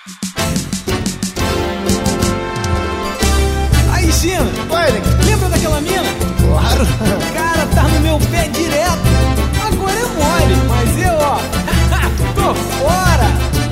Aí, China, lembra daquela mina? Claro. Cara, tá no meu pé direto. Agora é mole, mas eu, ó, tô fora.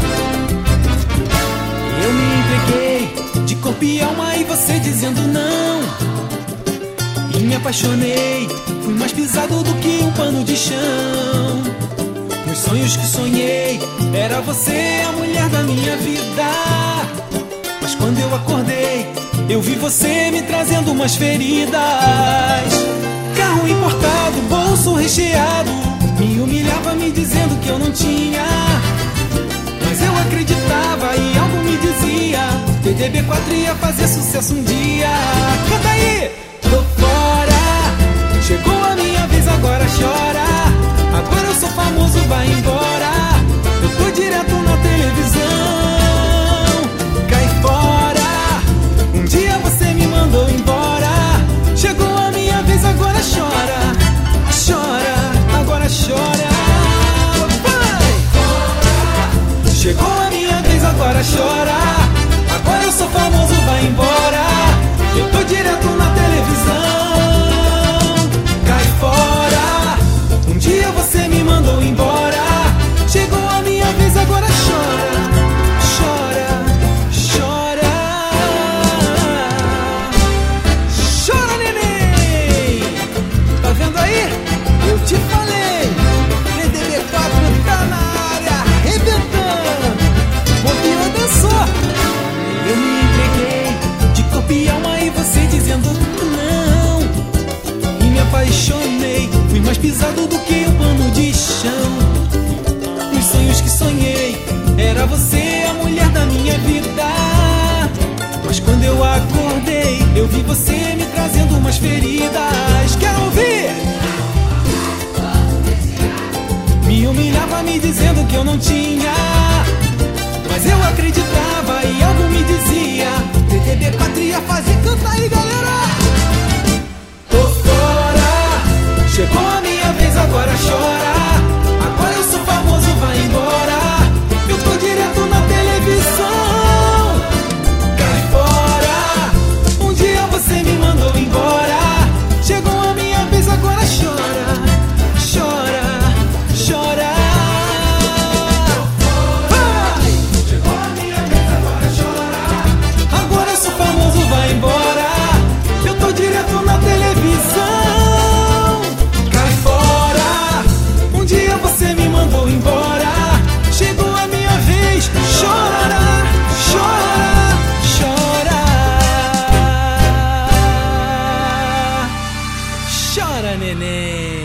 Eu me entreguei de corpo e alma e você dizendo não. E me apaixonei, fui mais pisado do que um pano de chão. Nos sonhos que sonhei, era você a mulher da minha vida. Mas quando eu acordei, eu vi você me trazendo umas feridas. Carro importado, bolso recheado, me humilhava me dizendo que eu não tinha. Mas eu acreditava e algo me dizia, TDB4 ia fazer sucesso um dia. Canta aí! Tô fora, chegou a minha vez, agora chora. Agora eu sou famoso, vai embora. Eu tô direto na televisão. Cai fora, um dia você me mandou embora. Chegou a minha vez, agora chora. Chora, agora chora. Vai! Chegou a minha vez, agora chora. Agora eu sou famoso, vai embora. Eu tô direto na televisão. Cai fora, um dia você me mandou embora. Chegou a minha vez, agora chora. Chora, chora. Chora, neném. Tá vendo aí? Eu te falei. TDB4 tá na área, arrebentando. Bobeou, dançou. Eu me entreguei de corpo e alma e você dizendo não. E me apaixonei, fui mais pisado do que um pano de chão. Nos sonhos que sonhei, era você a mulher da minha vida. Mas quando eu acordei, eu vi você me trazendo umas feridas. Quero ouvir! Me humilhava me dizendo que eu não tinha. Mas eu acreditava e algo me dizia, TDB4 ia fazer, canta aí, galera! Tô fora, chegou a minha vez, agora chora. Agora eu sou famoso, vai embora. Eu tô direto na televisão. Cai fora, um dia você me mandou embora. Chegou a minha vez, agora chora. Chora, chora. Vai embora, eu tô direto na televisão. Cai fora, um dia você me mandou embora. Chegou a minha vez, chora, chora, chora. Chora, neném.